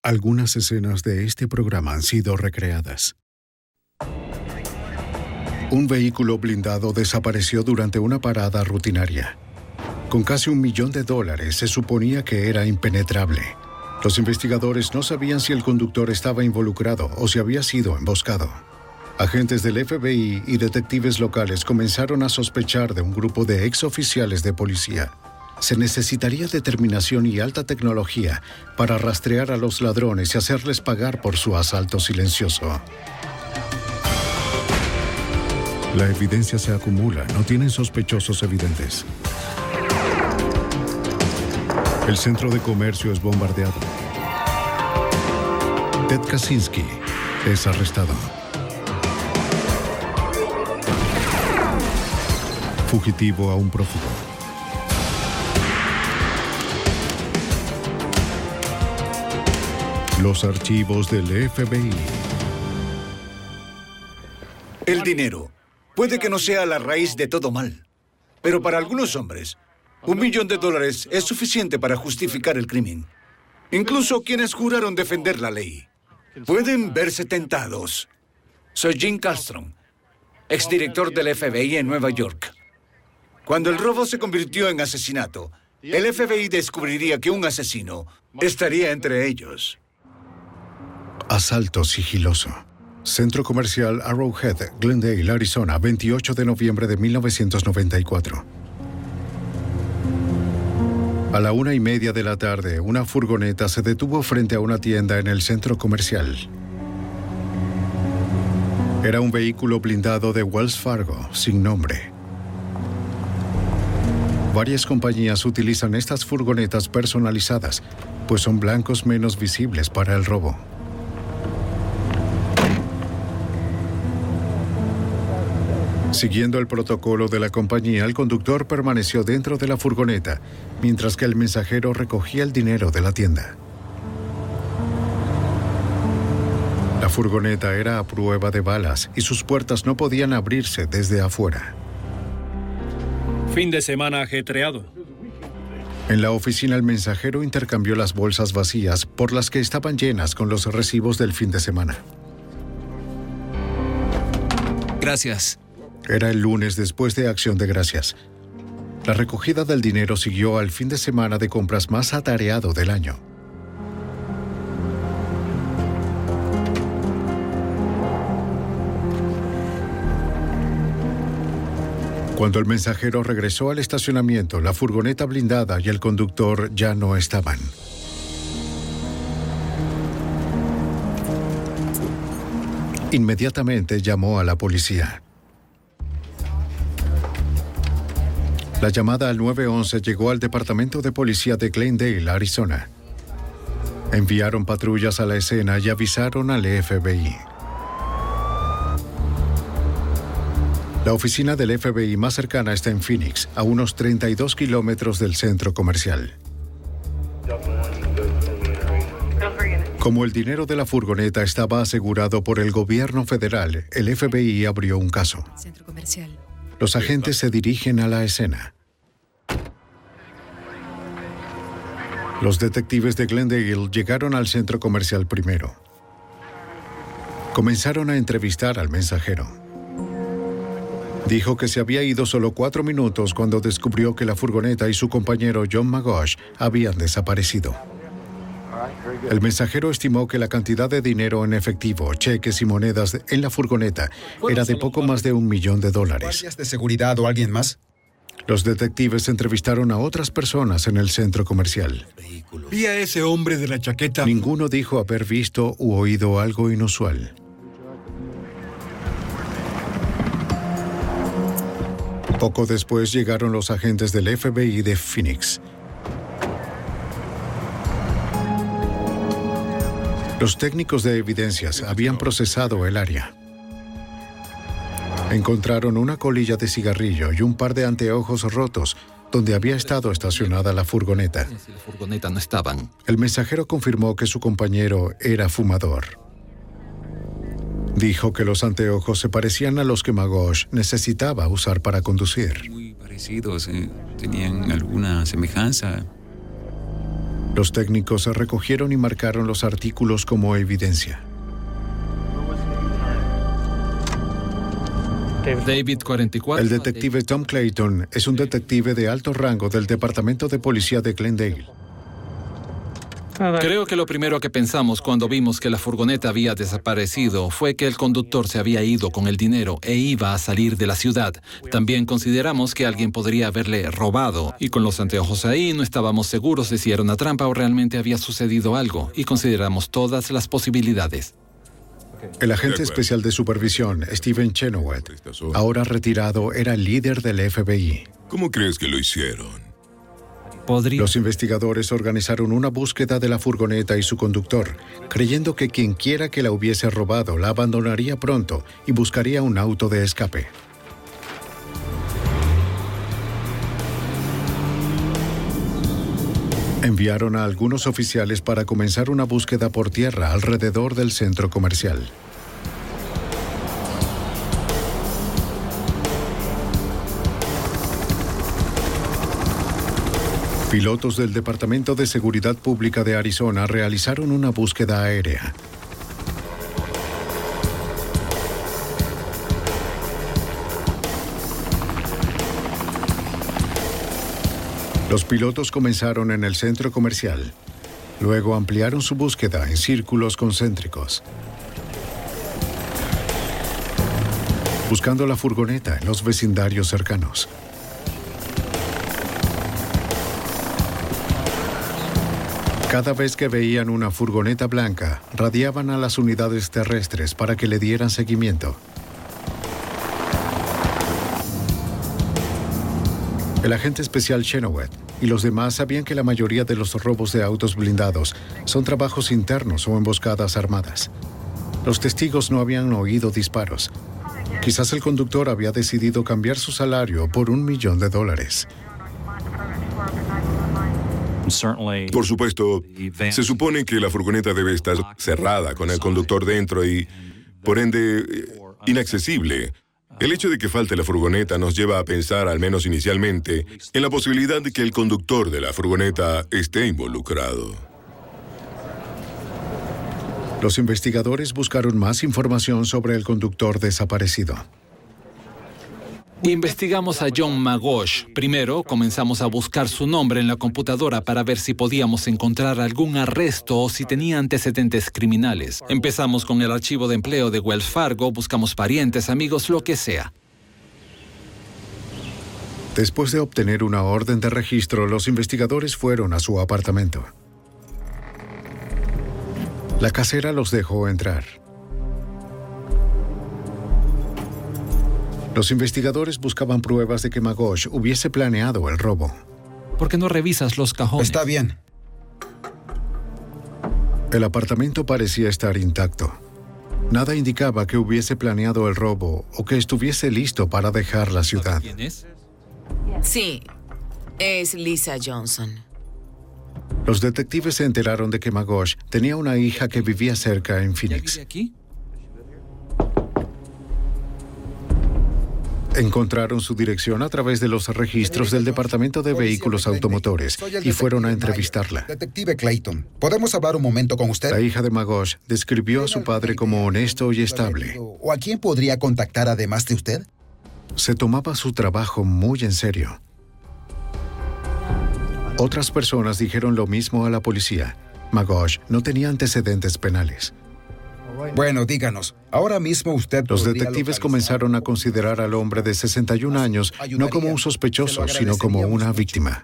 Algunas escenas de este programa han sido recreadas. Un vehículo blindado desapareció durante una parada rutinaria. Con casi $1 millón, se suponía que era impenetrable. Los investigadores no sabían si el conductor estaba involucrado o si había sido emboscado. Agentes del FBI y detectives locales comenzaron a sospechar de un grupo de exoficiales de policía. Se necesitaría determinación y alta tecnología para rastrear a los ladrones y hacerles pagar por su asalto silencioso. La evidencia se acumula, no tienen sospechosos evidentes. El centro de comercio es bombardeado. Ted Kaczynski es arrestado. Fugitivo a un prófugo. Los archivos del FBI. El dinero puede que no sea la raíz de todo mal, pero para algunos hombres, $1 millón es suficiente para justificar el crimen. Incluso quienes juraron defender la ley. Pueden verse tentados. Soy Jim Kallstrom, exdirector del FBI en Nueva York. Cuando el robo se convirtió en asesinato, el FBI descubriría que un asesino estaría entre ellos. Asalto sigiloso. Centro Comercial Arrowhead, Glendale, Arizona, 28 de noviembre de 1994. A la 1:30 de la tarde, una furgoneta se detuvo frente a una tienda en el centro comercial. Era un vehículo blindado de Wells Fargo, sin nombre. Varias compañías utilizan estas furgonetas personalizadas, pues son blancos menos visibles para el robo. Siguiendo el protocolo de la compañía, el conductor permaneció dentro de la furgoneta, mientras que el mensajero recogía el dinero de la tienda. La furgoneta era a prueba de balas y sus puertas no podían abrirse desde afuera. Fin de semana ajetreado. En la oficina, el mensajero intercambió las bolsas vacías por las que estaban llenas con los recibos del fin de semana. Gracias. Era el lunes después de Acción de Gracias. La recogida del dinero siguió al fin de semana de compras más atareado del año. Cuando el mensajero regresó al estacionamiento, la furgoneta blindada y el conductor ya no estaban. Inmediatamente llamó a la policía. La llamada al 911 llegó al Departamento de Policía de Glendale, Arizona. Enviaron patrullas a la escena y avisaron al FBI. La oficina del FBI más cercana está en Phoenix, a unos 32 kilómetros del centro comercial. Como el dinero de la furgoneta estaba asegurado por el gobierno federal, el FBI abrió un caso. Centro comercial. Los agentes se dirigen a la escena. Los detectives de Glendale llegaron al centro comercial primero. Comenzaron a entrevistar al mensajero. Dijo que se había ido solo 4 minutos cuando descubrió que la furgoneta y su compañero John Magosh habían desaparecido. El mensajero estimó que la cantidad de dinero en efectivo, cheques y monedas en la furgoneta era de poco más de $1 millón. ¿Guardias de seguridad o alguien más? Los detectives entrevistaron a otras personas en el centro comercial. Vi a ese hombre de la chaqueta. Ninguno dijo haber visto u oído algo inusual. Poco después llegaron los agentes del FBI de Phoenix. Los técnicos de evidencias habían procesado el área. Encontraron una colilla de cigarrillo y un par de anteojos rotos donde había estado estacionada la furgoneta. Si la furgoneta no estaban. El mensajero confirmó que su compañero era fumador. Dijo que los anteojos se parecían a los que Magosh necesitaba usar para conducir. Muy parecidos, tenían alguna semejanza. Los técnicos recogieron y marcaron los artículos como evidencia. David 44. El detective Tom Clayton es un detective de alto rango del Departamento de Policía de Glendale. Creo que lo primero que pensamos cuando vimos que la furgoneta había desaparecido fue que el conductor se había ido con el dinero e iba a salir de la ciudad. También consideramos que alguien podría haberle robado, y con los anteojos ahí no estábamos seguros de si era una trampa o realmente había sucedido algo, y consideramos todas las posibilidades. El agente especial de supervisión, Steven Chenoweth, ahora retirado, era el líder del FBI. ¿Cómo crees que lo hicieron? Los investigadores organizaron una búsqueda de la furgoneta y su conductor, creyendo que quien quiera que la hubiese robado la abandonaría pronto y buscaría un auto de escape. Enviaron a algunos oficiales para comenzar una búsqueda por tierra alrededor del centro comercial. Pilotos del Departamento de Seguridad Pública de Arizona realizaron una búsqueda aérea. Los pilotos comenzaron en el centro comercial. Luego ampliaron su búsqueda en círculos concéntricos, buscando la furgoneta en los vecindarios cercanos. Cada vez que veían una furgoneta blanca, radiaban a las unidades terrestres para que le dieran seguimiento. El agente especial Chenoweth y los demás sabían que la mayoría de los robos de autos blindados son trabajos internos o emboscadas armadas. Los testigos no habían oído disparos. Quizás el conductor había decidido cambiar su salario por $1 millón. Por supuesto, se supone que la furgoneta debe estar cerrada con el conductor dentro y, por ende, inaccesible. El hecho de que falte la furgoneta nos lleva a pensar, al menos inicialmente, en la posibilidad de que el conductor de la furgoneta esté involucrado. Los investigadores buscaron más información sobre el conductor desaparecido. Investigamos a John Magosh. Primero, comenzamos a buscar su nombre en la computadora para ver si podíamos encontrar algún arresto o si tenía antecedentes criminales. Empezamos con el archivo de empleo de Wells Fargo, buscamos parientes, amigos, lo que sea. Después de obtener una orden de registro, los investigadores fueron a su apartamento. La casera los dejó entrar. Los investigadores buscaban pruebas de que Magosh hubiese planeado el robo. ¿Por qué no revisas los cajones? Está bien. El apartamento parecía estar intacto. Nada indicaba que hubiese planeado el robo o que estuviese listo para dejar la ciudad. ¿Quién es? Sí, es Lisa Johnson. Los detectives se enteraron de que Magosh tenía una hija que vivía cerca en Phoenix. ¿Vive aquí? Encontraron su dirección a través de los registros del Departamento de Vehículos Automotores y fueron a entrevistarla. Detective Clayton, ¿podemos hablar un momento con usted? La hija de Magosh describió a su padre como honesto y estable. ¿O a quién podría contactar además de usted? Se tomaba su trabajo muy en serio. Otras personas dijeron lo mismo a la policía. Magosh no tenía antecedentes penales. Bueno, díganos, ahora mismo usted... Los detectives comenzaron a considerar al hombre de 61 años no como un sospechoso, sino como una víctima.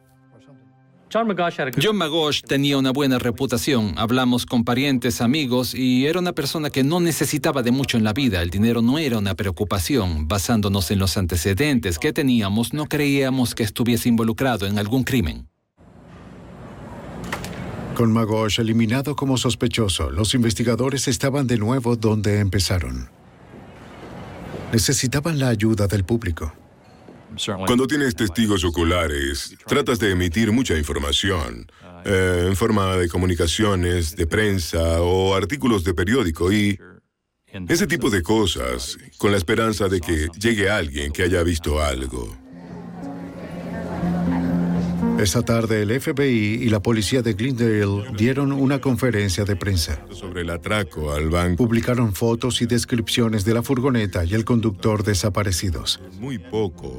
John Magosh tenía una buena reputación. Hablamos con parientes, amigos, y era una persona que no necesitaba de mucho en la vida. El dinero no era una preocupación. Basándonos en los antecedentes que teníamos, no creíamos que estuviese involucrado en algún crimen. Con Magosh eliminado como sospechoso, los investigadores estaban de nuevo donde empezaron. Necesitaban la ayuda del público. Cuando tienes testigos oculares, tratas de emitir mucha información en forma de comunicaciones, de prensa o artículos de periódico y ese tipo de cosas, con la esperanza de que llegue alguien que haya visto algo. Esa tarde, el FBI y la policía de Glendale dieron una conferencia de prensa. Sobre el atraco al banco. Publicaron fotos y descripciones de la furgoneta y el conductor desaparecidos. Muy poco.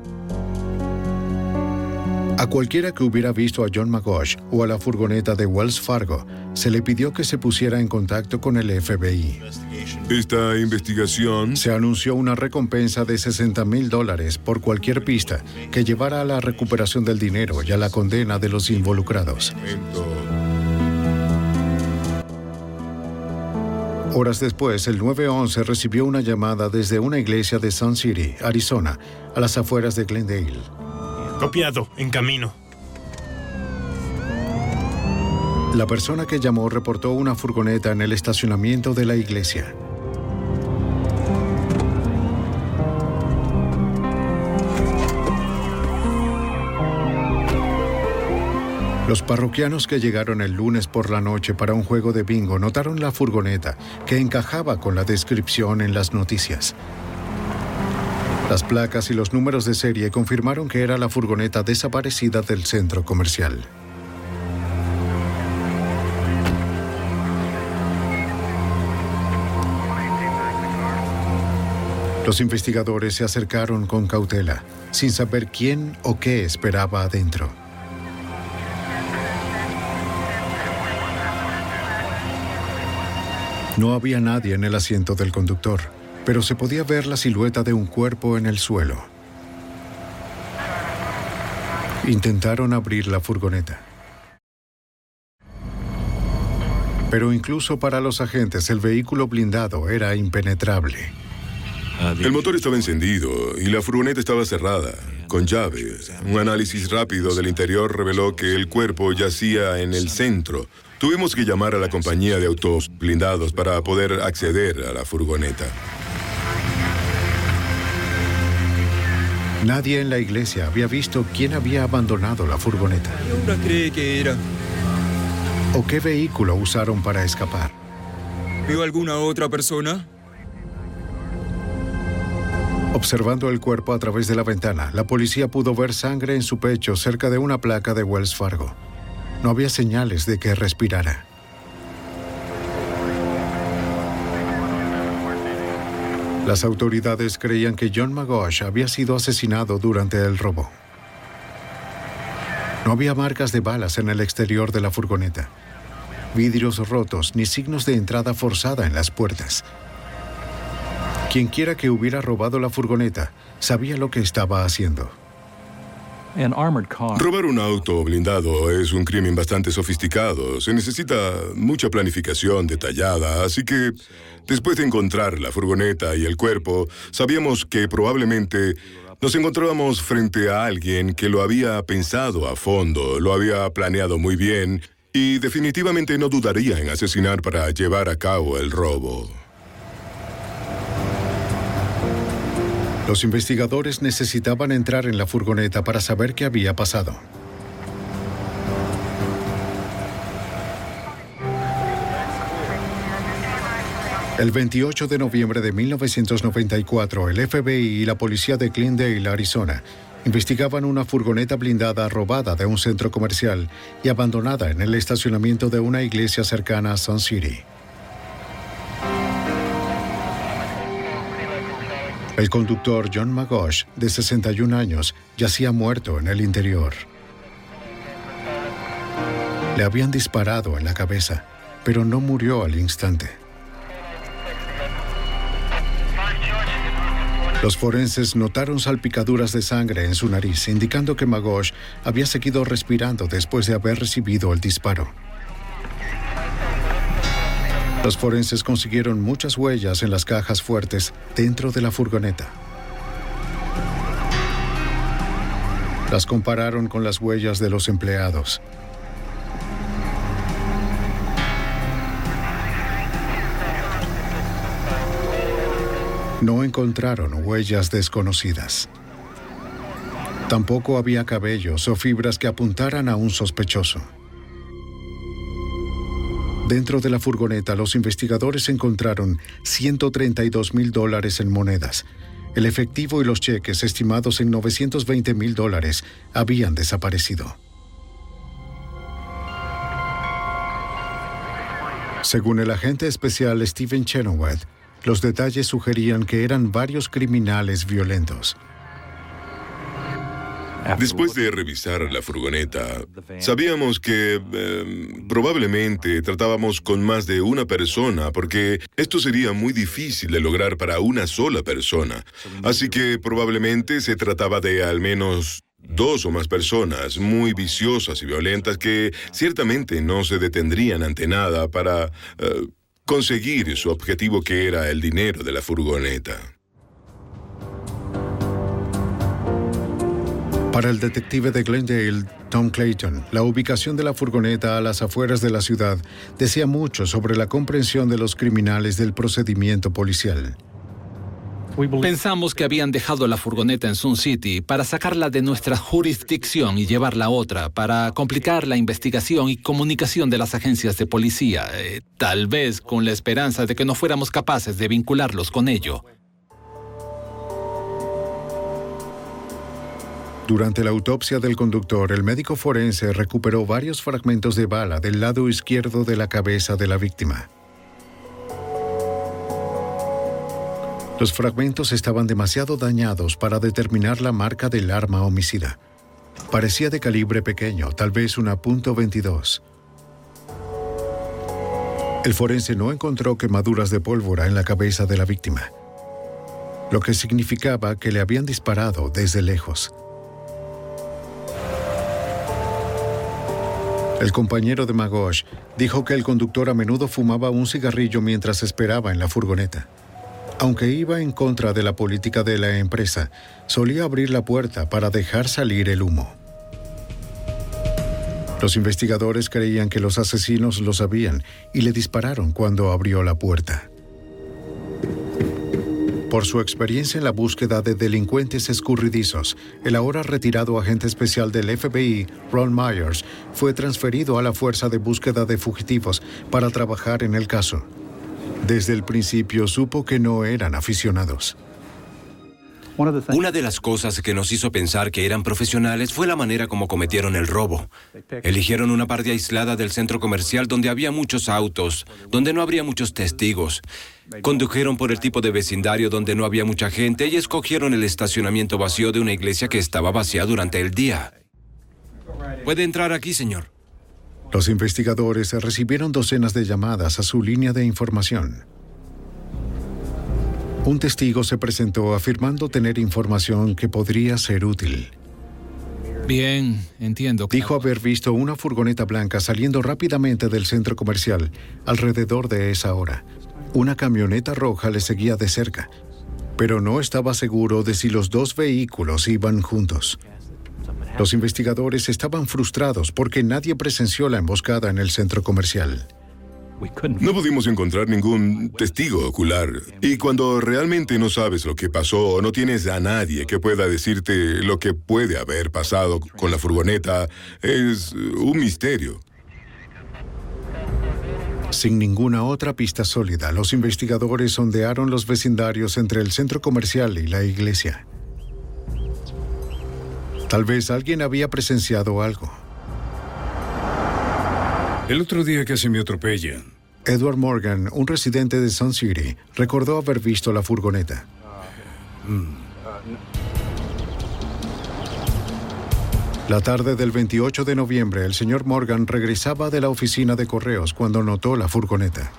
A cualquiera que hubiera visto a John Magoosh o a la furgoneta de Wells Fargo, se le pidió que se pusiera en contacto con el FBI. Esta investigación... Se anunció una recompensa de $60,000 por cualquier pista que llevara a la recuperación del dinero y a la condena de los involucrados. Horas después, el 911 recibió una llamada desde una iglesia de Sun City, Arizona, a las afueras de Glendale. Copiado, en camino. La persona que llamó reportó una furgoneta en el estacionamiento de la iglesia. Los parroquianos que llegaron el lunes por la noche para un juego de bingo notaron la furgoneta, que encajaba con la descripción en las noticias. Las placas y los números de serie confirmaron que era la furgoneta desaparecida del centro comercial. Los investigadores se acercaron con cautela, sin saber quién o qué esperaba adentro. No había nadie en el asiento del conductor, pero se podía ver la silueta de un cuerpo en el suelo. Intentaron abrir la furgoneta. Pero incluso para los agentes, el vehículo blindado era impenetrable. El motor estaba encendido y la furgoneta estaba cerrada, con llave. Un análisis rápido del interior reveló que el cuerpo yacía en el centro. Tuvimos que llamar a la compañía de autos blindados para poder acceder a la furgoneta. Nadie en la iglesia había visto quién había abandonado la furgoneta. ¿Qué hora cree que era? ¿O qué vehículo usaron para escapar? ¿Vio alguna otra persona? Observando el cuerpo a través de la ventana, la policía pudo ver sangre en su pecho cerca de una placa de Wells Fargo. No había señales de que respirara. Las autoridades creían que John Magoosh había sido asesinado durante el robo. No había marcas de balas en el exterior de la furgoneta, vidrios rotos ni signos de entrada forzada en las puertas. Quienquiera que hubiera robado la furgoneta sabía lo que estaba haciendo. Robar un auto blindado es un crimen bastante sofisticado. Se necesita mucha planificación detallada, así que después de encontrar la furgoneta y el cuerpo, sabíamos que probablemente nos encontrábamos frente a alguien que lo había pensado a fondo, lo había planeado muy bien y definitivamente no dudaría en asesinar para llevar a cabo el robo. Los investigadores necesitaban entrar en la furgoneta para saber qué había pasado. El 28 de noviembre de 1994, el FBI y la policía de Glendale, Arizona, investigaban una furgoneta blindada robada de un centro comercial y abandonada en el estacionamiento de una iglesia cercana a Sun City. El conductor John Magoosh, de 61 años, yacía muerto en el interior. Le habían disparado en la cabeza, pero no murió al instante. Los forenses notaron salpicaduras de sangre en su nariz, indicando que Magoosh había seguido respirando después de haber recibido el disparo. Los forenses consiguieron muchas huellas en las cajas fuertes dentro de la furgoneta. Las compararon con las huellas de los empleados. No encontraron huellas desconocidas. Tampoco había cabellos o fibras que apuntaran a un sospechoso. Dentro de la furgoneta, los investigadores encontraron $132,000 en monedas. El efectivo y los cheques, estimados en $920,000, habían desaparecido. Según el agente especial Stephen Chenoweth, los detalles sugerían que eran varios criminales violentos. Después de revisar la furgoneta, sabíamos que probablemente tratábamos con más de una persona, porque esto sería muy difícil de lograr para una sola persona. Así que probablemente se trataba de al menos 2 o más personas muy viciosas y violentas que ciertamente no se detendrían ante nada para conseguir su objetivo, que era el dinero de la furgoneta. Para el detective de Glendale, Tom Clayton, la ubicación de la furgoneta a las afueras de la ciudad decía mucho sobre la comprensión de los criminales del procedimiento policial. Pensamos que habían dejado la furgoneta en Sun City para sacarla de nuestra jurisdicción y llevarla a otra, para complicar la investigación y comunicación de las agencias de policía, tal vez con la esperanza de que no fuéramos capaces de vincularlos con ello. Durante la autopsia del conductor, el médico forense recuperó varios fragmentos de bala del lado izquierdo de la cabeza de la víctima. Los fragmentos estaban demasiado dañados para determinar la marca del arma homicida. Parecía de calibre pequeño, tal vez una .22. El forense no encontró quemaduras de pólvora en la cabeza de la víctima, lo que significaba que le habían disparado desde lejos. El compañero de Magoosh dijo que el conductor a menudo fumaba un cigarrillo mientras esperaba en la furgoneta. Aunque iba en contra de la política de la empresa, solía abrir la puerta para dejar salir el humo. Los investigadores creían que los asesinos lo sabían y le dispararon cuando abrió la puerta. Por su experiencia en la búsqueda de delincuentes escurridizos, el ahora retirado agente especial del FBI, Ron Myers, fue transferido a la Fuerza de Búsqueda de Fugitivos para trabajar en el caso. Desde el principio supo que no eran aficionados. Una de las cosas que nos hizo pensar que eran profesionales fue la manera como cometieron el robo. Eligieron una parte aislada del centro comercial donde había muchos autos, donde no habría muchos testigos. Condujeron por el tipo de vecindario donde no había mucha gente y escogieron el estacionamiento vacío de una iglesia que estaba vacía durante el día. ¿Puede entrar aquí, señor? Los investigadores recibieron docenas de llamadas a su línea de información. Un testigo se presentó afirmando tener información que podría ser útil. Bien, entiendo. Dijo haber visto una furgoneta blanca saliendo rápidamente del centro comercial alrededor de esa hora. Una camioneta roja le seguía de cerca, pero no estaba seguro de si los 2 vehículos iban juntos. Los investigadores estaban frustrados porque nadie presenció la emboscada en el centro comercial. No pudimos encontrar ningún testigo ocular. Y cuando realmente no sabes lo que pasó o no tienes a nadie que pueda decirte lo que puede haber pasado con la furgoneta, es un misterio. Sin ninguna otra pista sólida, los investigadores sondearon los vecindarios entre el centro comercial y la iglesia. Tal vez alguien había presenciado algo. El otro día casi me atropellan. Edward Morgan, un residente de Sun City, recordó haber visto la furgoneta. La tarde del 28 de noviembre, el señor Morgan regresaba de la oficina de correos cuando notó la furgoneta.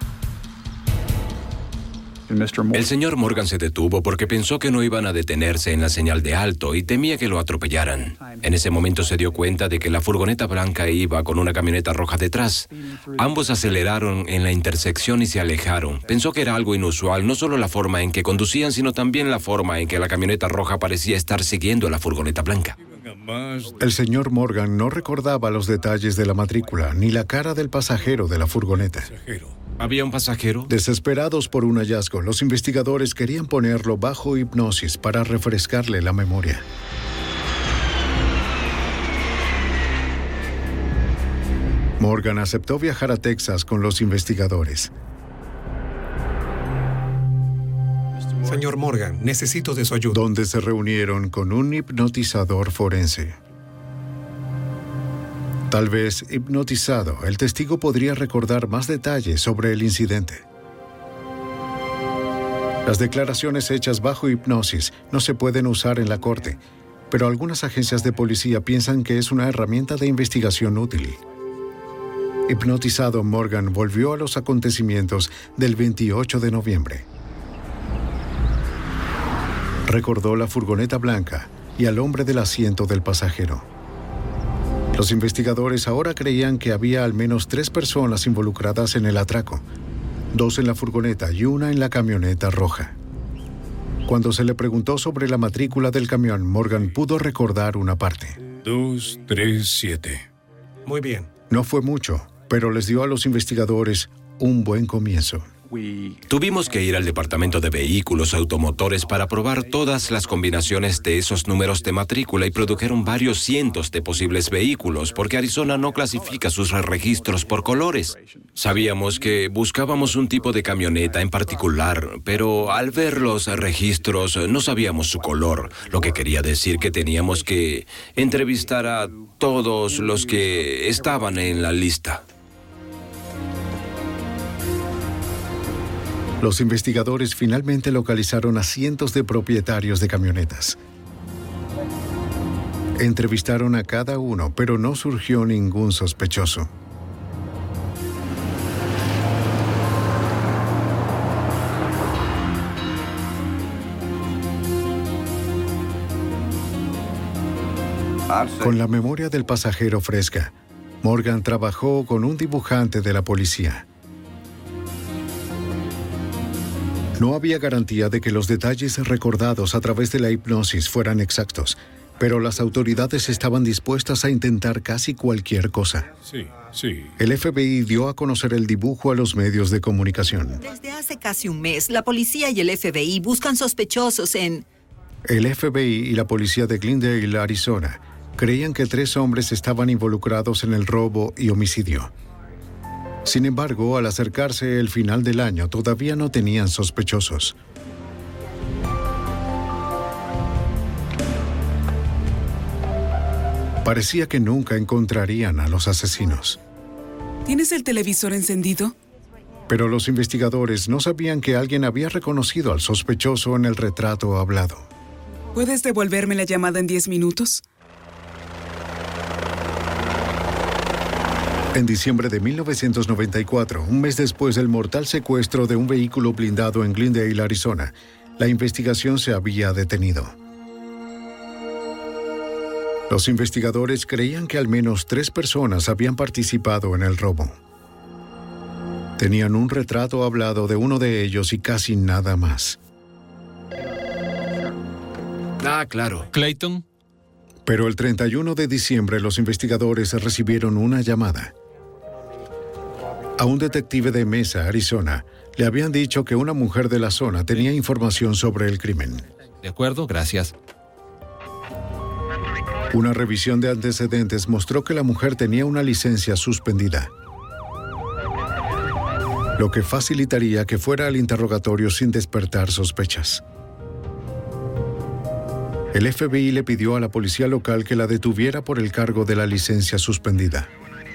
El señor Morgan se detuvo porque pensó que no iban a detenerse en la señal de alto y temía que lo atropellaran. En ese momento se dio cuenta de que la furgoneta blanca iba con una camioneta roja detrás. Ambos aceleraron en la intersección y se alejaron. Pensó que era algo inusual, no solo la forma en que conducían, sino también la forma en que la camioneta roja parecía estar siguiendo a la furgoneta blanca. El señor Morgan no recordaba los detalles de la matrícula ni la cara del pasajero de la furgoneta. ¿Había un pasajero? Desesperados por un hallazgo, los investigadores querían ponerlo bajo hipnosis para refrescarle la memoria. Morgan aceptó viajar a Texas con los investigadores. Señor Morgan, necesito de su ayuda. Donde se reunieron con un hipnotizador forense. Tal vez hipnotizado, el testigo podría recordar más detalles sobre el incidente. Las declaraciones hechas bajo hipnosis no se pueden usar en la corte, pero algunas agencias de policía piensan que es una herramienta de investigación útil. Hipnotizado, Morgan volvió a los acontecimientos del 28 de noviembre. Recordó la furgoneta blanca y al hombre del asiento del pasajero. Los investigadores ahora creían que había al menos 3 personas involucradas en el atraco, 2 en la furgoneta y 1 en la camioneta roja. Cuando se le preguntó sobre la matrícula del camión, Morgan pudo recordar una parte. 237. Muy bien. No fue mucho, pero les dio a los investigadores un buen comienzo. Tuvimos que ir al departamento de vehículos automotores para probar todas las combinaciones de esos números de matrícula y produjeron varios cientos de posibles vehículos porque Arizona no clasifica sus registros por colores. Sabíamos que buscábamos un tipo de camioneta en particular, pero al ver los registros no sabíamos su color, lo que quería decir que teníamos que entrevistar a todos los que estaban en la lista. Los investigadores finalmente localizaron a cientos de propietarios de camionetas. Entrevistaron a cada uno, pero no surgió ningún sospechoso. Con la memoria del pasajero fresca, Morgan trabajó con un dibujante de la policía. No había garantía de que los detalles recordados a través de la hipnosis fueran exactos, pero las autoridades estaban dispuestas a intentar casi cualquier cosa. Sí. El FBI dio a conocer el dibujo a los medios de comunicación. Desde hace casi un mes, la policía y el FBI buscan sospechosos en... El FBI y la policía de Glendale, Arizona, creían que 3 hombres estaban involucrados en el robo y homicidio. Sin embargo, al acercarse el final del año, todavía no tenían sospechosos. Parecía que nunca encontrarían a los asesinos. ¿Tienes el televisor encendido? Pero los investigadores no sabían que alguien había reconocido al sospechoso en el retrato hablado. ¿Puedes devolverme la llamada en 10 minutos? En diciembre de 1994, un mes después del mortal secuestro de un vehículo blindado en Glendale, Arizona, la investigación se había detenido. Los investigadores creían que al menos 3 personas habían participado en el robo. Tenían un retrato hablado de uno de ellos y casi nada más. Claro. Clayton. Pero el 31 de diciembre los investigadores recibieron una llamada. A un detective de Mesa, Arizona, le habían dicho que una mujer de la zona tenía información sobre el crimen. De acuerdo, gracias. Una revisión de antecedentes mostró que la mujer tenía una licencia suspendida, lo que facilitaría que fuera al interrogatorio sin despertar sospechas. El FBI le pidió a la policía local que la detuviera por el cargo de la licencia suspendida.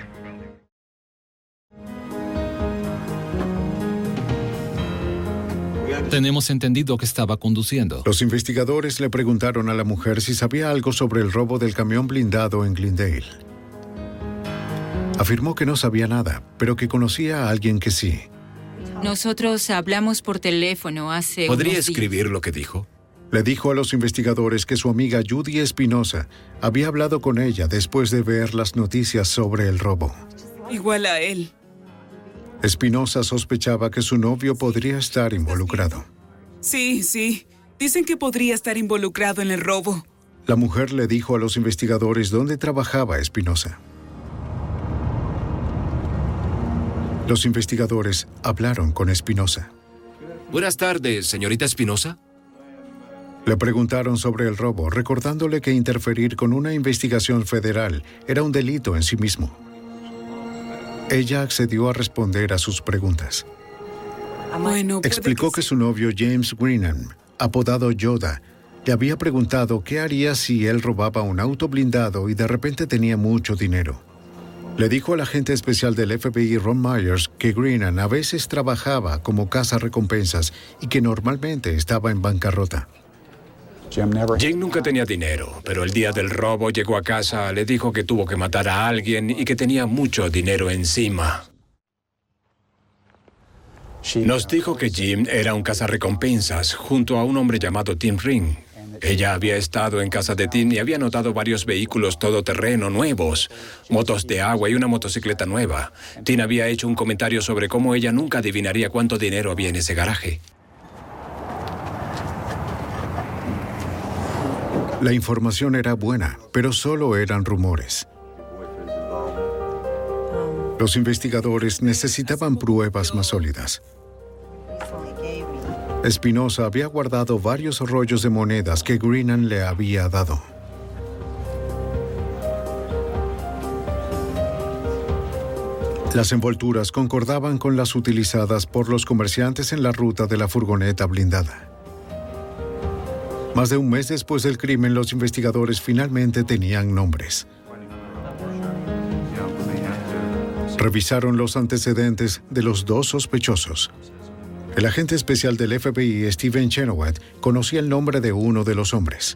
Tenemos entendido que estaba conduciendo. Los investigadores le preguntaron a la mujer si sabía algo sobre el robo del camión blindado en Glendale. Afirmó que no sabía nada, pero que conocía a alguien que sí. Nosotros hablamos por teléfono hace ¿Podría unos días. escribir lo que dijo? Le dijo a los investigadores que su amiga Judy Espinosa había hablado con ella después de ver las noticias sobre el robo. Igual a él. Espinosa sospechaba que su novio podría estar involucrado. Sí. Dicen que podría estar involucrado en el robo. La mujer le dijo a los investigadores dónde trabajaba Espinosa. Los investigadores hablaron con Espinosa. Buenas tardes, señorita Espinosa. Le preguntaron sobre el robo, recordándole que interferir con una investigación federal era un delito en sí mismo. Ella accedió a responder a sus preguntas. Bueno, explicó que su novio James Greenham, apodado Yoda, le había preguntado qué haría si él robaba un auto blindado y de repente tenía mucho dinero. Le dijo al agente especial del FBI Ron Myers que Greenan a veces trabajaba como cazarrecompensas y que normalmente estaba en bancarrota. Jim nunca tenía dinero, pero el día del robo llegó a casa, le dijo que tuvo que matar a alguien y que tenía mucho dinero encima. Nos dijo que Jim era un cazarrecompensas junto a un hombre llamado Tim Ring. Ella había estado en casa de Tim y había notado varios vehículos todoterreno nuevos, motos de agua y una motocicleta nueva. Tim había hecho un comentario sobre cómo ella nunca adivinaría cuánto dinero había en ese garaje. La información era buena, pero solo eran rumores. Los investigadores necesitaban pruebas más sólidas. Espinosa había guardado varios rollos de monedas que Greenan le había dado. Las envolturas concordaban con las utilizadas por los comerciantes en la ruta de la furgoneta blindada. Más de un mes después del crimen, los investigadores finalmente tenían nombres. Revisaron los antecedentes de los dos sospechosos. El agente especial del FBI, Steven Chenoweth, conocía el nombre de uno de los hombres.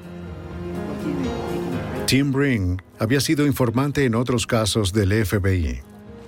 Tim Ring había sido informante en otros casos del FBI.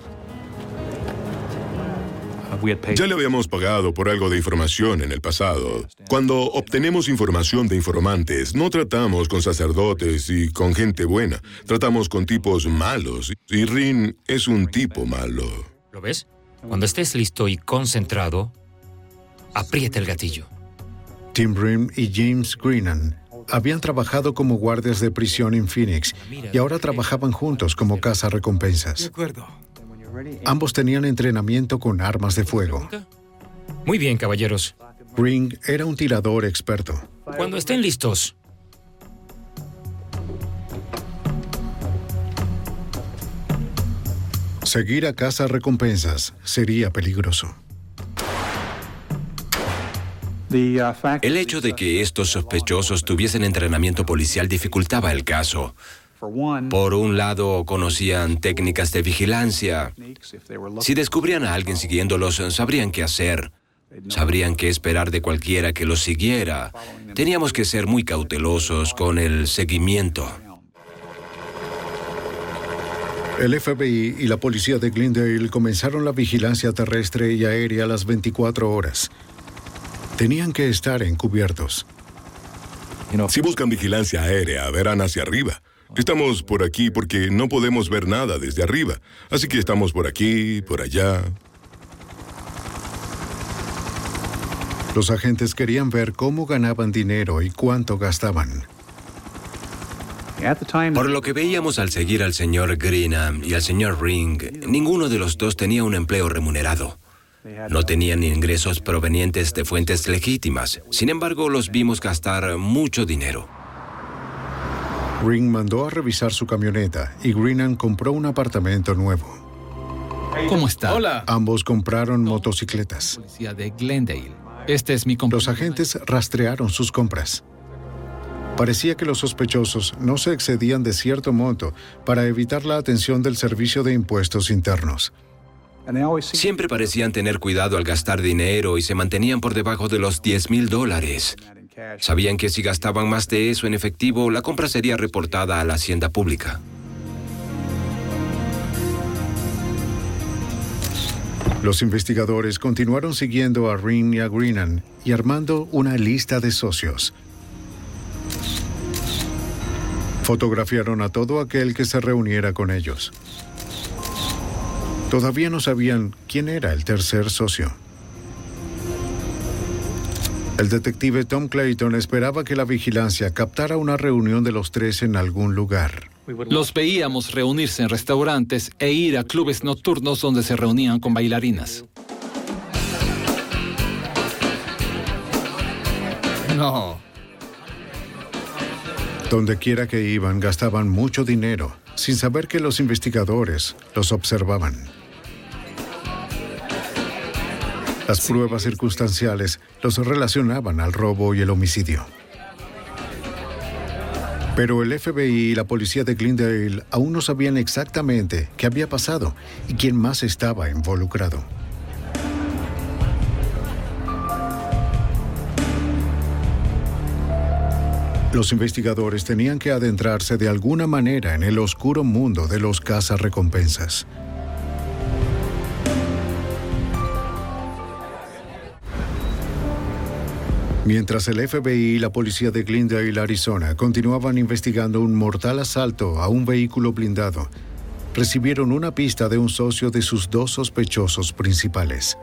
Ya le habíamos pagado por algo de información en el pasado. Cuando obtenemos información de informantes, no tratamos con sacerdotes y con gente buena. Tratamos con tipos malos. Y Ring es un tipo malo. ¿Lo ves? Cuando estés listo y concentrado, aprieta el gatillo. Tim Ring y James Greenan habían trabajado como guardias de prisión en Phoenix y ahora trabajaban juntos como cazarrecompensas. De acuerdo. Ambos tenían entrenamiento con armas de fuego. Muy bien, caballeros. Ring era un tirador experto. Cuando estén listos. Seguir a cazarrecompensas sería peligroso. El hecho de que estos sospechosos tuviesen entrenamiento policial dificultaba el caso. Por un lado, conocían técnicas de vigilancia. Si descubrían a alguien siguiéndolos, sabrían qué hacer. Sabrían qué esperar de cualquiera que los siguiera. Teníamos que ser muy cautelosos con el seguimiento. El FBI y la policía de Glendale comenzaron la vigilancia terrestre y aérea a las 24 horas. Tenían que estar encubiertos. Si buscan vigilancia aérea, verán hacia arriba. Estamos por aquí porque no podemos ver nada desde arriba. Así que estamos por aquí, por allá. Los agentes querían ver cómo ganaban dinero y cuánto gastaban. Por lo que veíamos al seguir al señor Greenan y al señor Ring, ninguno de los dos tenía un empleo remunerado. No tenían ingresos provenientes de fuentes legítimas. Sin embargo, los vimos gastar mucho dinero. Ring mandó a revisar su camioneta y Greenan compró un apartamento nuevo. ¿Cómo está? Hola. Ambos compraron motocicletas. Policía de Glendale. Este es mi Los agentes rastrearon sus compras. Parecía que los sospechosos no se excedían de cierto monto para evitar la atención del Servicio de Impuestos Internos. Siempre parecían tener cuidado al gastar dinero y se mantenían por debajo de los $10,000. Sabían que si gastaban más de eso en efectivo, la compra sería reportada a la hacienda pública. Los investigadores continuaron siguiendo a Ring y a Greenan y armando una lista de socios. Fotografiaron a todo aquel que se reuniera con ellos. Todavía no sabían quién era el tercer socio. El detective Tom Clayton esperaba que la vigilancia captara una reunión de los tres en algún lugar. Los veíamos reunirse en restaurantes e ir a clubes nocturnos donde se reunían con bailarinas. No. Donde quiera que iban, gastaban mucho dinero, sin saber que los investigadores los observaban. Las pruebas circunstanciales los relacionaban al robo y el homicidio. Pero el FBI y la policía de Glendale aún no sabían exactamente qué había pasado y quién más estaba involucrado. Los investigadores tenían que adentrarse de alguna manera en el oscuro mundo de los cazarrecompensas. Mientras el FBI y la policía de Glendale, Arizona, continuaban investigando un mortal asalto a un vehículo blindado, recibieron una pista de un socio de sus dos sospechosos principales.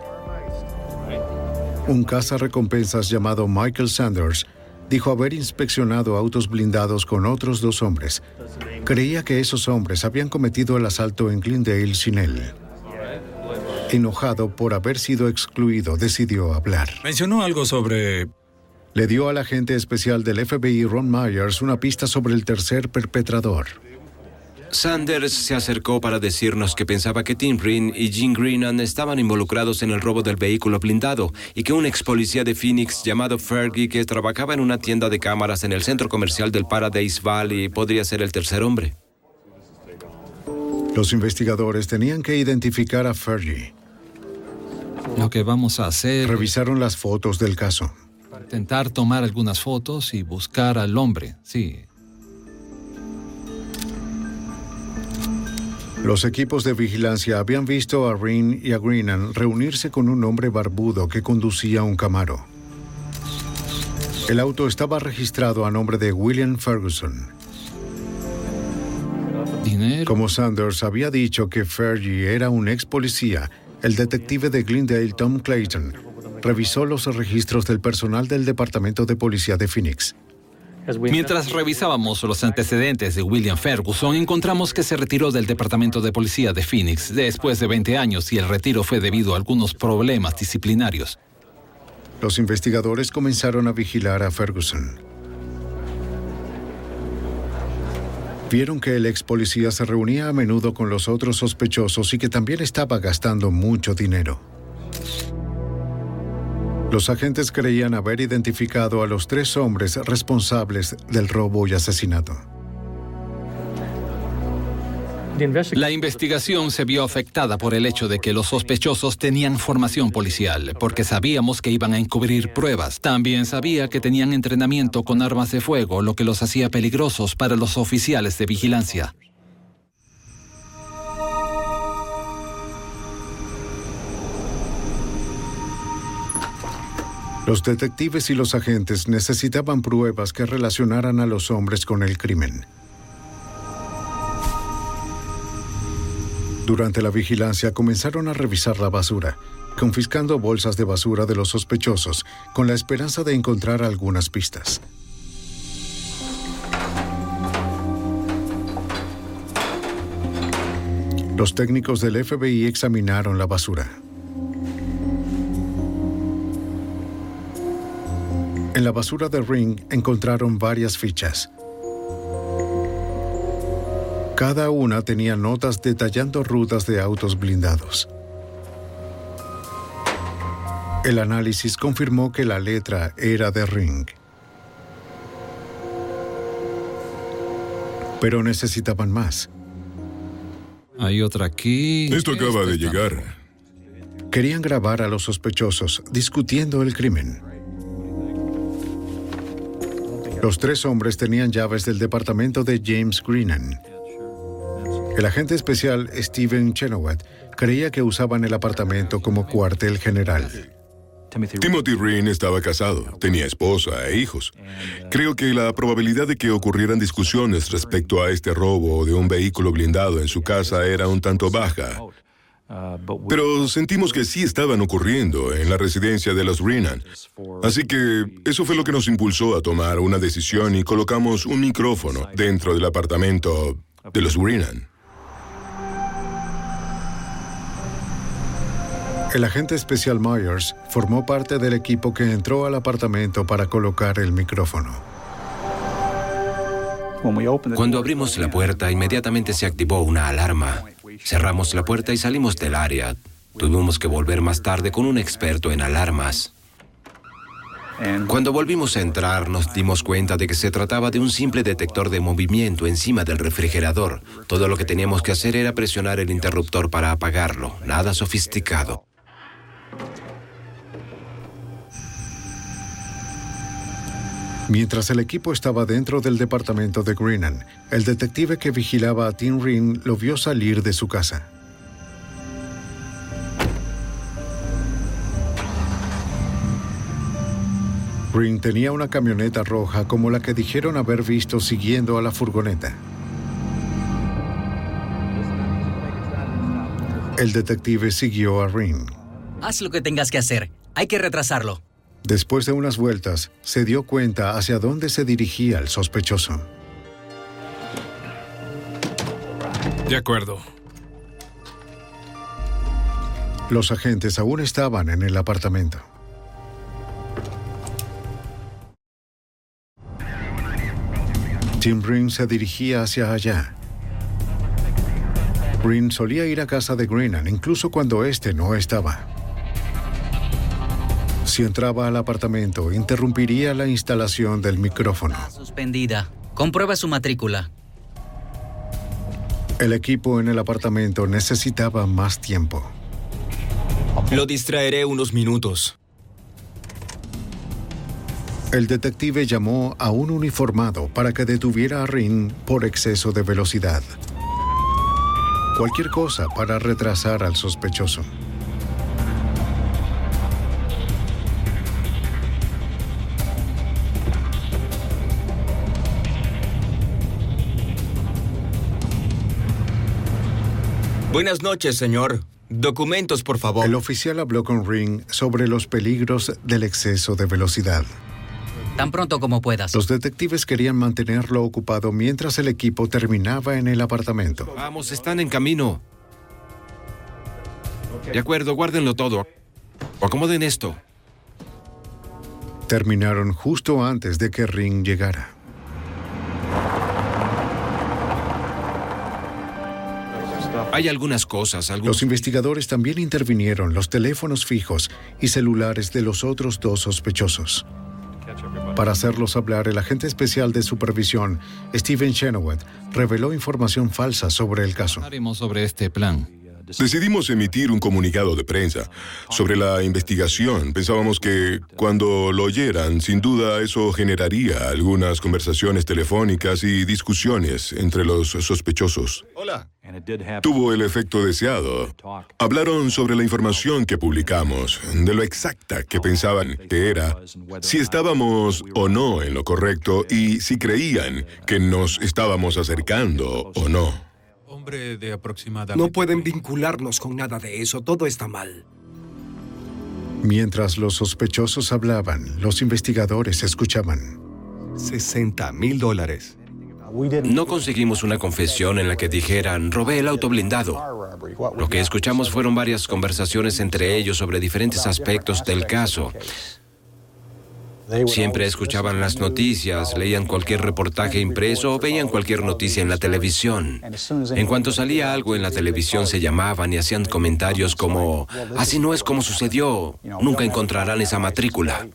Un cazarrecompensas llamado Michael Sanders dijo haber inspeccionado autos blindados con otros 2 hombres. Creía que esos hombres habían cometido el asalto en Glendale sin él. Enojado por haber sido excluido, decidió hablar. Mencionó algo sobre... Le dio al agente especial del FBI, Ron Myers, una pista sobre el tercer perpetrador. Sanders se acercó para decirnos que pensaba que Tim Reen y Jim Greenan estaban involucrados en el robo del vehículo blindado y que un ex policía de Phoenix llamado Fergie, que trabajaba en una tienda de cámaras en el centro comercial del Paradise Valley, podría ser el tercer hombre. Los investigadores tenían que identificar a Fergie. Lo que vamos a hacer... Revisaron las fotos del caso. Intentar tomar algunas fotos y buscar al hombre, sí. Los equipos de vigilancia habían visto a Reen y a Greenan reunirse con un hombre barbudo que conducía un Camaro. El auto estaba registrado a nombre de William Ferguson. ¿Dinero? Como Sanders había dicho que Fergie era un ex policía, el detective de Glendale, Tom Clayton, revisó los registros del personal del Departamento de Policía de Phoenix. Mientras revisábamos los antecedentes de William Ferguson, encontramos que se retiró del Departamento de Policía de Phoenix después de 20 años y el retiro fue debido a algunos problemas disciplinarios. Los investigadores comenzaron a vigilar a Ferguson. Vieron que el ex policía se reunía a menudo con los otros sospechosos y que también estaba gastando mucho dinero. Los agentes creían haber identificado a los 3 hombres responsables del robo y asesinato. La investigación se vio afectada por el hecho de que los sospechosos tenían formación policial, porque sabíamos que iban a encubrir pruebas. También sabía que tenían entrenamiento con armas de fuego, lo que los hacía peligrosos para los oficiales de vigilancia. Los detectives y los agentes necesitaban pruebas que relacionaran a los hombres con el crimen. Durante la vigilancia comenzaron a revisar la basura, confiscando bolsas de basura de los sospechosos, con la esperanza de encontrar algunas pistas. Los técnicos del FBI examinaron la basura. En la basura de Ring encontraron varias fichas. Cada una tenía notas detallando rutas de autos blindados. El análisis confirmó que la letra era de Ring. Pero necesitaban más. Hay otra aquí. Esto acaba de llegar. Querían grabar a los sospechosos discutiendo el crimen. Los 3 hombres tenían llaves del departamento de James Greenan. El agente especial Steven Chenoweth creía que usaban el apartamento como cuartel general. Timothy Reen estaba casado, tenía esposa e hijos. Creo que la probabilidad de que ocurrieran discusiones respecto a este robo de un vehículo blindado en su casa era un tanto baja. Pero sentimos que sí estaban ocurriendo en la residencia de los Greenan. Así que eso fue lo que nos impulsó a tomar una decisión y colocamos un micrófono dentro del apartamento de los Greenan. El agente especial Myers formó parte del equipo que entró al apartamento para colocar el micrófono. Cuando abrimos la puerta, inmediatamente se activó una alarma. Cerramos la puerta y salimos del área. Tuvimos que volver más tarde con un experto en alarmas. Cuando volvimos a entrar, nos dimos cuenta de que se trataba de un simple detector de movimiento encima del refrigerador. Todo lo que teníamos que hacer era presionar el interruptor para apagarlo. Nada sofisticado. Mientras el equipo estaba dentro del departamento de Greenan, el detective que vigilaba a Tim Ring lo vio salir de su casa. Ring tenía una camioneta roja como la que dijeron haber visto siguiendo a la furgoneta. El detective siguió a Ring. Haz lo que tengas que hacer. Hay que retrasarlo. Después de unas vueltas, se dio cuenta hacia dónde se dirigía el sospechoso. De acuerdo. Los agentes aún estaban en el apartamento. Tim Ring se dirigía hacia allá. Ring solía ir a casa de Greenan, incluso cuando éste no estaba. Si entraba al apartamento, interrumpiría la instalación del micrófono. Suspendida. Comprueba su matrícula. El equipo en el apartamento necesitaba más tiempo. Lo distraeré unos minutos. El detective llamó a un uniformado para que detuviera a Ring por exceso de velocidad. Cualquier cosa para retrasar al sospechoso. Buenas noches, señor. Documentos, por favor. El oficial habló con Ring sobre los peligros del exceso de velocidad. Tan pronto como puedas. Los detectives querían mantenerlo ocupado mientras el equipo terminaba en el apartamento. Vamos, están en camino. De acuerdo, guárdenlo todo. Acomoden esto. Terminaron justo antes de que Ring llegara. Hay algunas cosas. Los investigadores también intervinieron los teléfonos fijos y celulares de los otros dos sospechosos. Para hacerlos hablar, el agente especial de supervisión, Steven Chenoweth, reveló información falsa sobre el caso. Hablaremos sobre este plan. Decidimos emitir un comunicado de prensa sobre la investigación. Pensábamos que cuando lo oyeran, sin duda eso generaría algunas conversaciones telefónicas y discusiones entre los sospechosos. Hola. Tuvo el efecto deseado. Hablaron sobre la información que publicamos, de lo exacta que pensaban que era, si estábamos o no en lo correcto y si creían que nos estábamos acercando o no. De aproximadamente... No pueden vincularnos con nada de eso. Todo está mal. Mientras los sospechosos hablaban, los investigadores escuchaban. $60,000. No conseguimos una confesión en la que dijeran, robé el auto blindado. Lo que escuchamos fueron varias conversaciones entre ellos sobre diferentes aspectos del caso. Siempre escuchaban las noticias, leían cualquier reportaje impreso o veían cualquier noticia en la televisión. En cuanto salía algo en la televisión se llamaban y hacían comentarios como, así no es como sucedió, nunca encontrarán esa matrícula.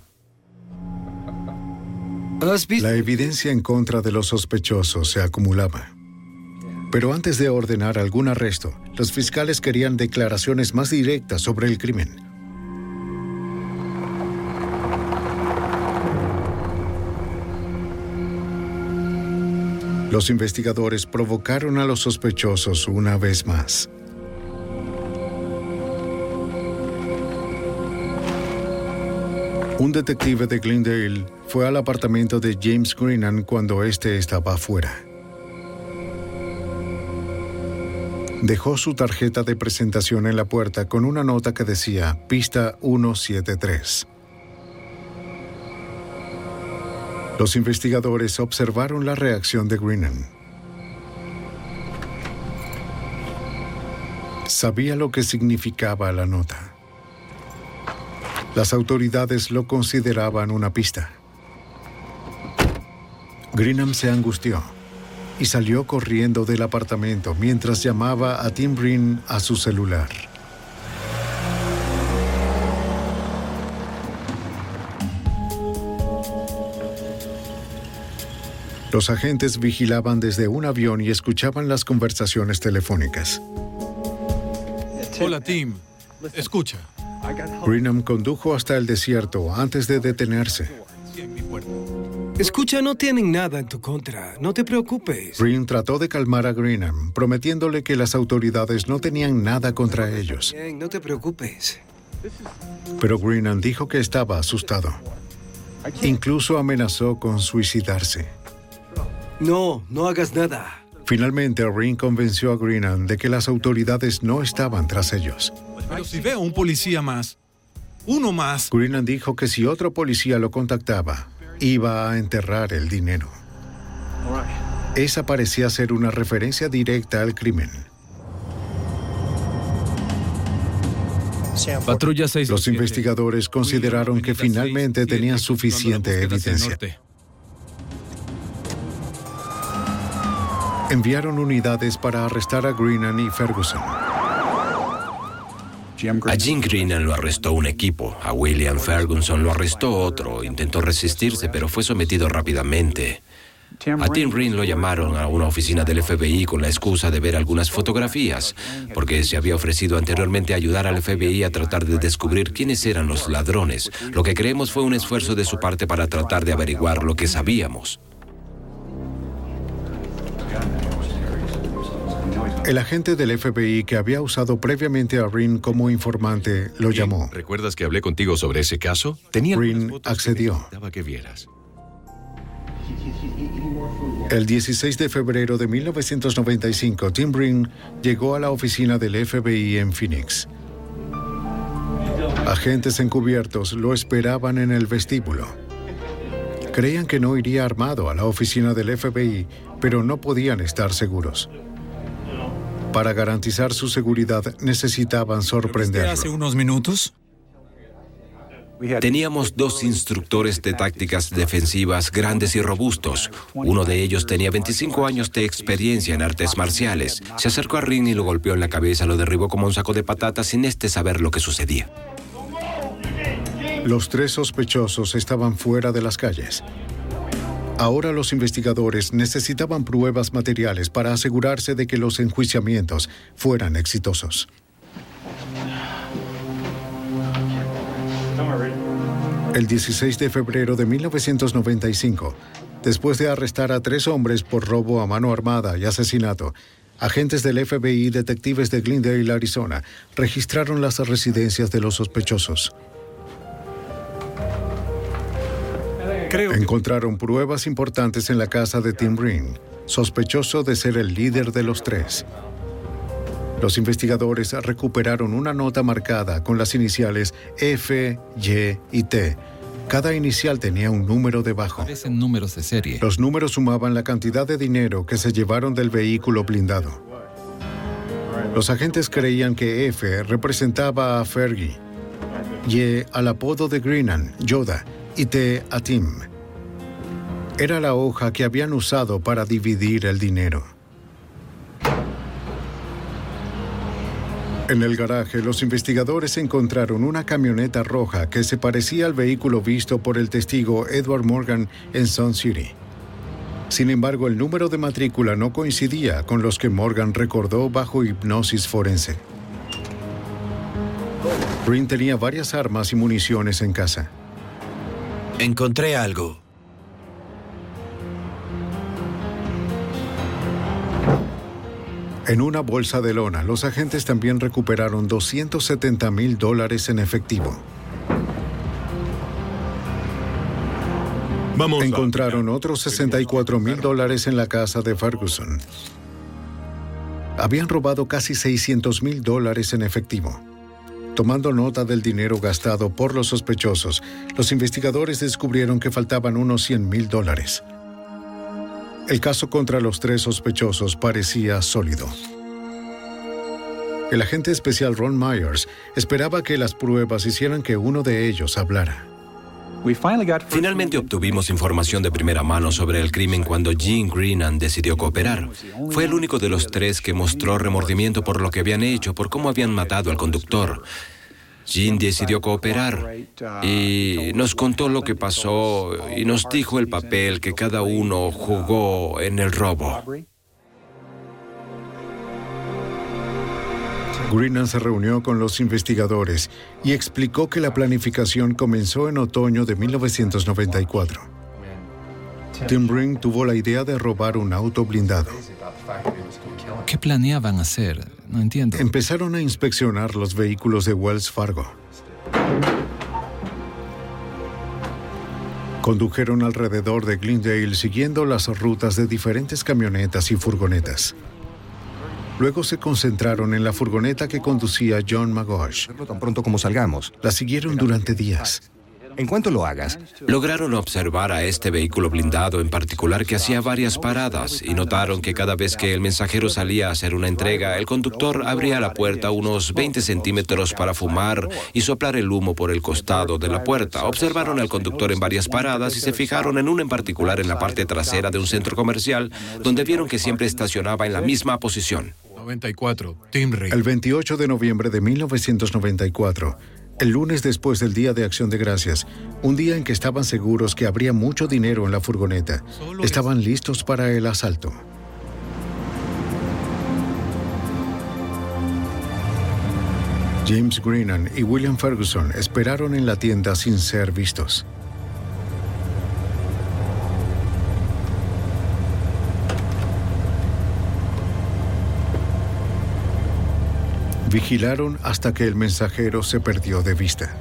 La evidencia en contra de los sospechosos se acumulaba. Pero antes de ordenar algún arresto, los fiscales querían declaraciones más directas sobre el crimen. Los investigadores provocaron a los sospechosos una vez más. Un detective de Glendale fue al apartamento de James Greenan cuando éste estaba afuera. Dejó su tarjeta de presentación en la puerta con una nota que decía Pista 173. Los investigadores observaron la reacción de Greenan. Sabía lo que significaba la nota. Las autoridades lo consideraban una pista. Greenan se angustió y salió corriendo del apartamento mientras llamaba a Tim Ring a su celular. Los agentes vigilaban desde un avión y escuchaban las conversaciones telefónicas. Hola, Tim. Escucha. Greenham condujo hasta el desierto antes de detenerse. Escucha, no tienen nada en tu contra. No te preocupes. Green trató de calmar a Greenham, prometiéndole que las autoridades no tenían nada contra ellos. Bien, no te preocupes. Pero Greenham dijo que estaba asustado. Incluso amenazó con suicidarse. No hagas nada. Finalmente, Green convenció a Greenham de que las autoridades no estaban tras ellos. Pero si veo un policía más, uno más. Greenham dijo que si otro policía lo contactaba, iba a enterrar el dinero. Esa parecía ser una referencia directa al crimen. Patrulla 6. Los investigadores consideraron que finalmente tenían suficiente evidencia. Enviaron unidades para arrestar a Greenham y Ferguson. A Jim Greenham lo arrestó un equipo, a William Ferguson lo arrestó otro. Intentó resistirse, pero fue sometido rápidamente. A Tim Breen lo llamaron a una oficina del FBI con la excusa de ver algunas fotografías, porque se había ofrecido anteriormente a ayudar al FBI a tratar de descubrir quiénes eran los ladrones. Lo que creemos fue un esfuerzo de su parte para tratar de averiguar lo que sabíamos. El agente del FBI que había usado previamente a Breen como informante lo llamó. ¿Recuerdas que hablé contigo sobre ese caso? Breen accedió. Necesitaba que vieras. El 16 de febrero de 1995, Tim Breen llegó a la oficina del FBI en Phoenix. Agentes encubiertos lo esperaban en el vestíbulo. Creían que no iría armado a la oficina del FBI, pero no podían estar seguros. Para garantizar su seguridad, necesitaban sorprenderlo. ¿Hace unos minutos? Teníamos 2 instructores de tácticas defensivas grandes y robustos. Uno de ellos tenía 25 años de experiencia en artes marciales. Se acercó a Ring y lo golpeó en la cabeza, lo derribó como un saco de patatas sin saber lo que sucedía. Los 3 sospechosos estaban fuera de las calles. Ahora los investigadores necesitaban pruebas materiales para asegurarse de que los enjuiciamientos fueran exitosos. El 16 de febrero de 1995, después de arrestar a 3 hombres por robo a mano armada y asesinato, agentes del FBI y detectives de Glendale, Arizona, registraron las residencias de los sospechosos. Encontraron pruebas importantes en la casa de Tim Breen, sospechoso de ser el líder de los 3. Los investigadores recuperaron una nota marcada con las iniciales F, Y y T. Cada inicial tenía un número debajo. Parecen números de serie. Los números sumaban la cantidad de dinero que se llevaron del vehículo blindado. Los agentes creían que F representaba a Fergie, Y al apodo de Greenham, Yoda, y T a Tim. Era la hoja que habían usado para dividir el dinero. En el garaje, los investigadores encontraron una camioneta roja que se parecía al vehículo visto por el testigo Edward Morgan en Sun City. Sin embargo, el número de matrícula no coincidía con los que Morgan recordó bajo hipnosis forense. Breen tenía varias armas y municiones en casa. Encontré algo. En una bolsa de lona, los agentes también recuperaron $270,000 en efectivo. Encontraron otros $64,000 en la casa de Ferguson. Habían robado casi $600,000 en efectivo. Tomando nota del dinero gastado por los sospechosos, los investigadores descubrieron que faltaban unos $100,000. El caso contra los 3 sospechosos parecía sólido. El agente especial Ron Myers esperaba que las pruebas hicieran que uno de ellos hablara. Finalmente obtuvimos información de primera mano sobre el crimen cuando Jim Greenham decidió cooperar. Fue el único de los 3 que mostró remordimiento por lo que habían hecho, por cómo habían matado al conductor. Jean decidió cooperar y nos contó lo que pasó y nos dijo el papel que cada uno jugó en el robo. Greenan se reunió con los investigadores y explicó que la planificación comenzó en otoño de 1994. Tim Ring tuvo la idea de robar un auto blindado. ¿Qué planeaban hacer? No entiendo. Empezaron a inspeccionar los vehículos de Wells Fargo. Condujeron alrededor de Glendale siguiendo las rutas de diferentes camionetas y furgonetas. Luego se concentraron en la furgoneta que conducía John Magoosh. Tan pronto como salgamos. La siguieron durante días. En cuanto lo hagas. Lograron observar a este vehículo blindado en particular que hacía varias paradas y notaron que cada vez que el mensajero salía a hacer una entrega, el conductor abría la puerta unos 20 centímetros para fumar y soplar el humo por el costado de la puerta. Observaron al conductor en varias paradas y se fijaron en una en particular en la parte trasera de un centro comercial, donde vieron que siempre estacionaba en la misma posición. 94, Tim Ring. El 28 de noviembre de 1994, el lunes después del Día de Acción de Gracias, un día en que estaban seguros que habría mucho dinero en la furgoneta, estaban listos para el asalto. James Greenan y William Ferguson esperaron en la tienda sin ser vistos. Vigilaron hasta que el mensajero se perdió de vista.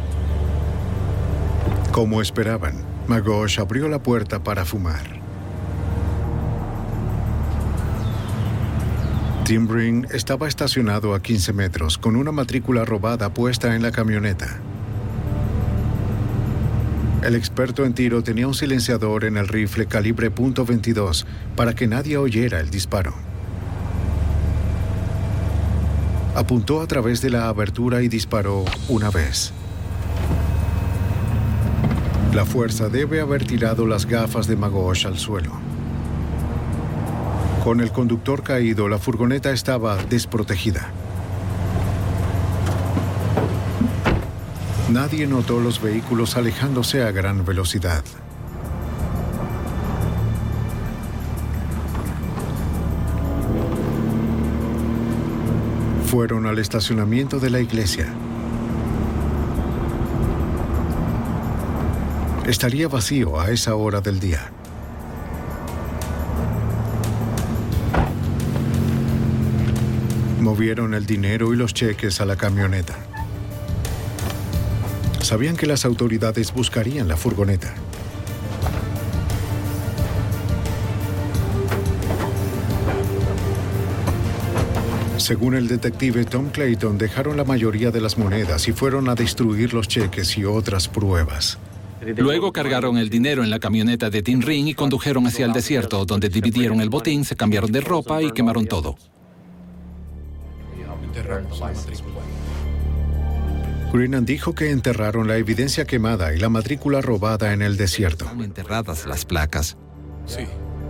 Como esperaban, Magoosh abrió la puerta para fumar. Tim Ring estaba estacionado a 15 metros con una matrícula robada puesta en la camioneta. El experto en tiro tenía un silenciador en el rifle calibre .22 para que nadie oyera el disparo. Apuntó a través de la abertura y disparó una vez. La fuerza debe haber tirado las gafas de Magoosh al suelo. Con el conductor caído, la furgoneta estaba desprotegida. Nadie notó los vehículos alejándose a gran velocidad. Fueron al estacionamiento de la iglesia. Estaría vacío a esa hora del día. Movieron el dinero y los cheques a la camioneta. Sabían que las autoridades buscarían la furgoneta. Según el detective Tom Clayton, dejaron la mayoría de las monedas y fueron a destruir los cheques y otras pruebas. Luego cargaron el dinero en la camioneta de Tim Ring y condujeron hacia el desierto, donde dividieron el botín, se cambiaron de ropa y quemaron todo. Greenan dijo que enterraron la evidencia quemada y la matrícula robada en el desierto. Están enterradas las placas. Sí.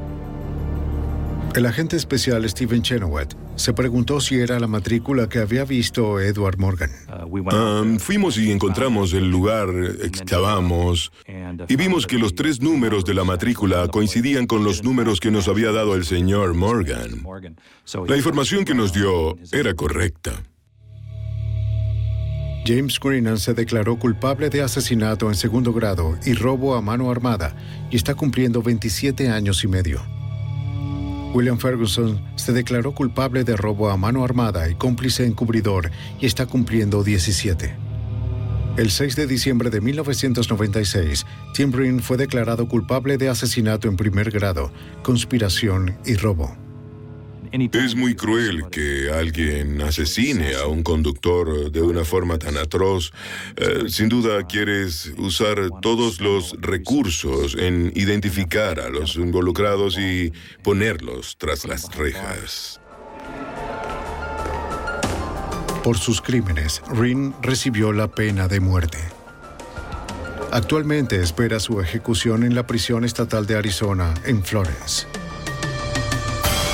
El agente especial Stephen Chenoweth se preguntó si era la matrícula que había visto Edward Morgan. Fuimos y encontramos el lugar, excavamos y vimos que los 3 números de la matrícula coincidían con los números que nos había dado el señor Morgan. La información que nos dio era correcta. James Greenan se declaró culpable de asesinato en segundo grado y robo a mano armada y está cumpliendo 27 años y medio. William Ferguson se declaró culpable de robo a mano armada y cómplice encubridor y está cumpliendo 17. El 6 de diciembre de 1996, Tim Ring fue declarado culpable de asesinato en primer grado, conspiración y robo. Es muy cruel que alguien asesine a un conductor de una forma tan atroz. Sin duda quieres usar todos los recursos en identificar a los involucrados y ponerlos tras las rejas. Por sus crímenes, Ring recibió la pena de muerte. Actualmente espera su ejecución en la prisión estatal de Arizona, en Florence.